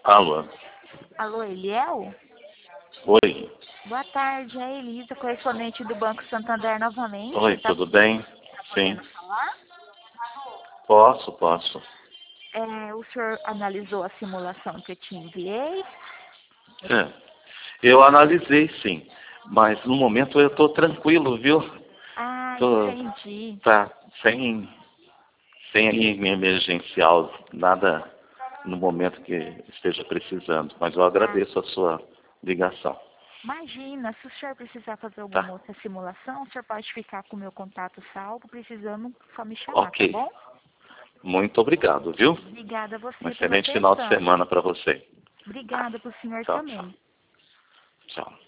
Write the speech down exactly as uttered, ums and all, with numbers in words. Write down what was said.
Alô? Alô, Eliel? Oi. Boa tarde, é a Elisa, correspondente do Banco Santander novamente. Oi, Tá, tudo bem? tá Sim. podendo falar? Posso, posso. É, o senhor analisou a simulação que eu te enviei? É. Eu analisei, sim. Mas no momento eu estou tranquilo, viu? Ah, Tô, entendi. tá, sem, sem emergencial, nada no momento que esteja precisando. Mas eu Ah, agradeço a sua ligação. imagina, se o senhor precisar fazer alguma Tá? outra simulação, o senhor pode ficar com o meu contato salvo, precisando só me chamar, tá Ok. bom? Muito obrigado, viu? Obrigada a Um você pela excelente final de atenção. semana para você. Obrigada para o senhor Tchau, tchau. também. Tchau.